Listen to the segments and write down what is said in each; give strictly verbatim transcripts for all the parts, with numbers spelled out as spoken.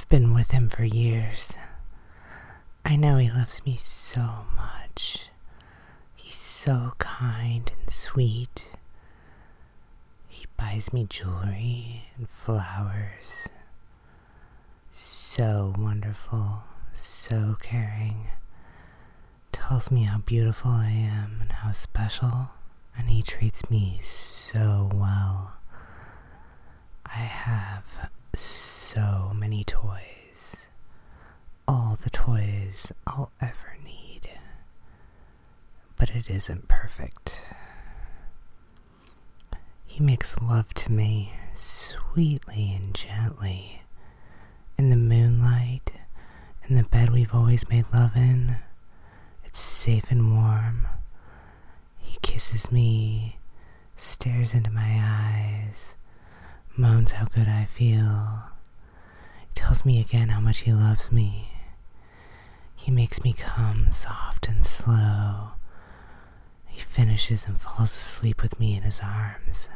I've been with him for years. I know he loves me so much. He's so kind and sweet. He buys me jewelry and flowers. So wonderful, so caring. Tells me how beautiful I am and how special, and he treats me so well. I have so many toys. All the toys I'll ever need. But it isn't perfect. He makes love to me sweetly and gently. In the moonlight, in the bed we've always made love in. It's safe and warm. He kisses me, stares into my eyes, moans how good I feel. He tells me again how much he loves me. He makes me come soft and slow. He finishes and falls asleep with me in his arms.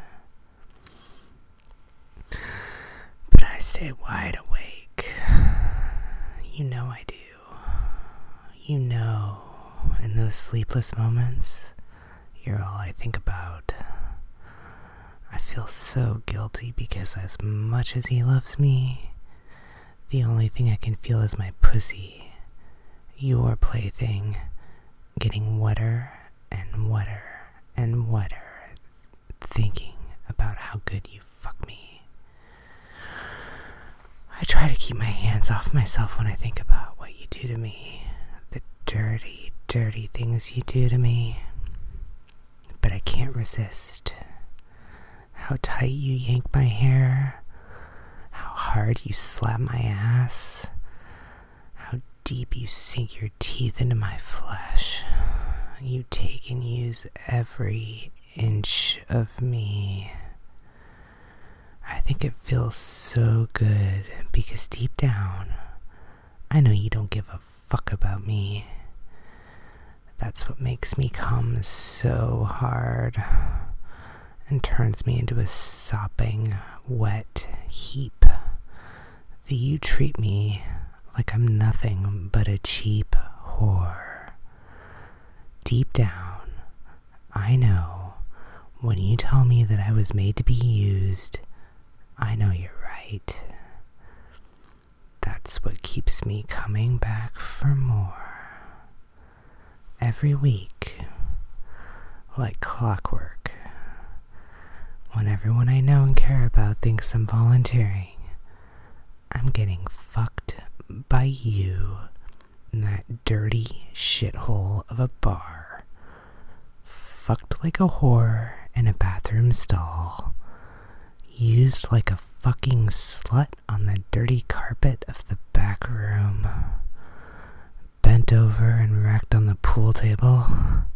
But I stay wide awake. You know I do. You know, in those sleepless moments, you're all I think about. I feel so guilty because as much as he loves me, the only thing I can feel is my pussy, your plaything, getting wetter and wetter and wetter, thinking about how good you fuck me. I try to keep my hands off myself when I think about what you do to me, the dirty, dirty things you do to me, but I can't resist. How tight you yank my hair, how hard you slap my ass, how deep you sink your teeth into my flesh. You take and use every inch of me. I think it feels so good because deep down, I know you don't give a fuck about me. That's what makes me come so hard and turns me into a sopping, wet heap. That you treat me like I'm nothing but a cheap whore. Deep down, I know when you tell me that I was made to be used, I know you're right. That's what keeps me coming back for more. Every week, like clockwork. When everyone I know and care about thinks I'm volunteering, I'm getting fucked by you in that dirty shithole of a bar. Fucked like a whore in a bathroom stall. Used like a fucking slut on the dirty carpet of the back room. Bent over and wrecked on the pool table.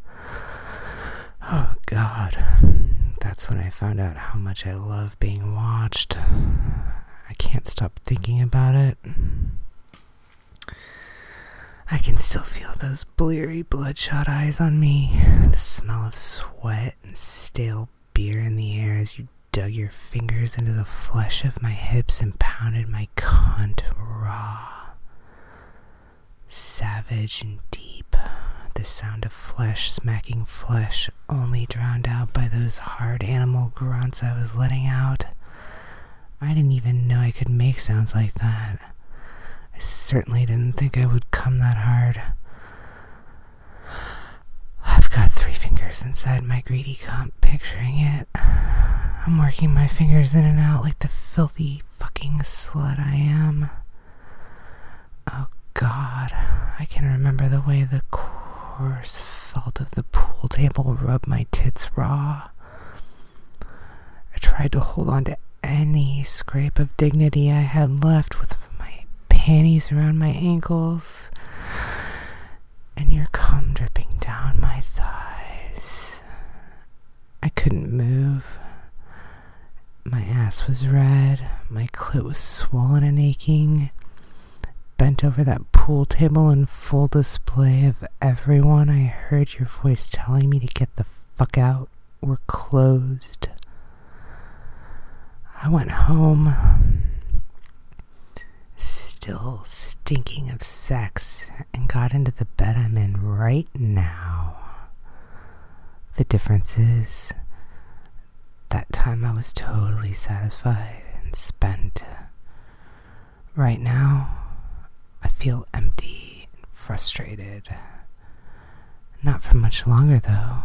Oh God, that's when I found out how much I love being watched. I can't stop thinking about it. I can still feel those bleary bloodshot eyes on me, the smell of sweat and stale beer in the air as you dug your fingers into the flesh of my hips and pounded my cunt raw. Savage and deep, the sound of flesh smacking flesh only drowned out by those hard animal grunts I was letting out. I didn't even know I could make sounds like that. I certainly didn't think I would come that hard. I've got three fingers inside my greedy cunt, picturing it. I'm working my fingers in and out like the filthy fucking slut I am. Oh God, I can remember the way the coarse felt of the pool table rubbed my tits raw. I tried to hold on to any scrape of dignity I had left with my panties around my ankles and your cum dripping down my thighs. I couldn't move. My ass was red, my clit was swollen and aching. Bent over that pool table in full display of everyone, I heard your voice telling me to get the fuck out. We're closed. I went home. still stinking of sex and got into the bed I'm in right now. The difference is, that time I was totally satisfied and spent. Right now, I feel empty and frustrated. Not for much longer, though.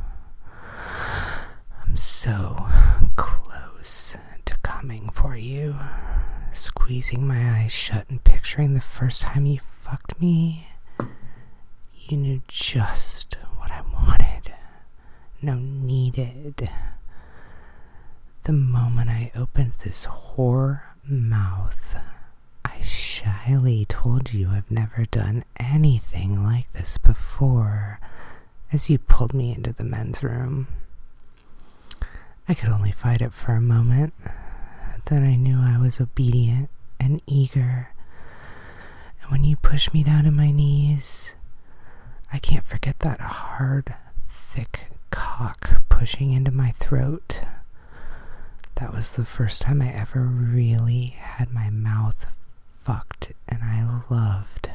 I'm so close to coming for you, squeezing my eyes shut and picturing the first time you fucked me. You knew just what I wanted, no needed. The moment I opened this whore mouth, I shyly told you I've never done anything like this before, as you pulled me into the men's room. I could only fight it for a moment. Then I knew I was obedient and eager. And when you pushed me down to my knees, I can't forget that hard, thick cock pushing into my throat. That was the first time I ever really had my mouth fucked, and I loved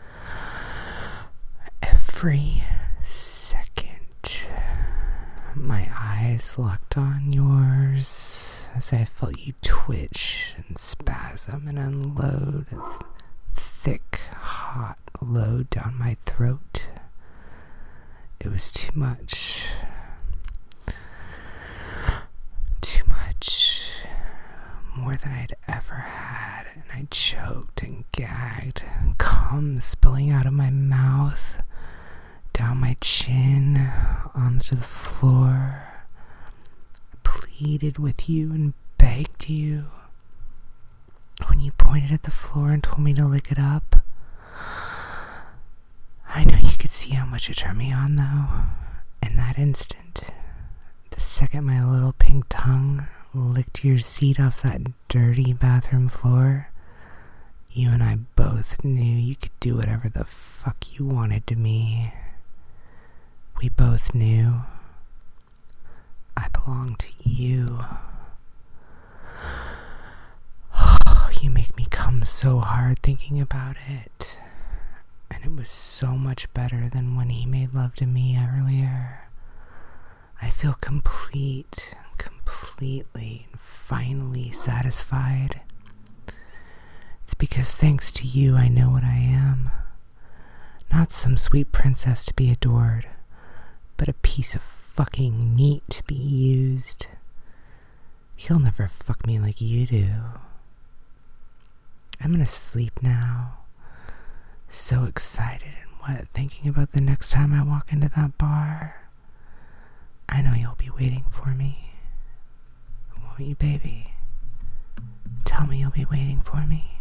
every second. My eyes locked on yours as I felt you twitch and spasm and unload a th- thick, hot load down my throat. It was too much. Too much. More than I'd ever had, and I choked and gagged, cum spilling out of my mouth, down my chin, onto the floor. I pleaded with you and begged you. When you pointed at the floor and told me to lick it up, I know you could see how much it turned me on, though. In that instant, the second my little pink tongue licked your seat off that dirty bathroom floor, you and I both knew you could do whatever the fuck you wanted to me. We both knew I belonged to you. You make me come so hard thinking about it. And it was so much better than when he made love to me earlier. I feel complete, completely, and finally satisfied. It's because thanks to you I know what I am. Not some sweet princess to be adored, but a piece of fucking meat to be used. He'll never fuck me like you do. I'm gonna sleep now. So excited and wet thinking about the next time I walk into that bar. I know you'll be waiting for me. Won't you, baby? Tell me you'll be waiting for me.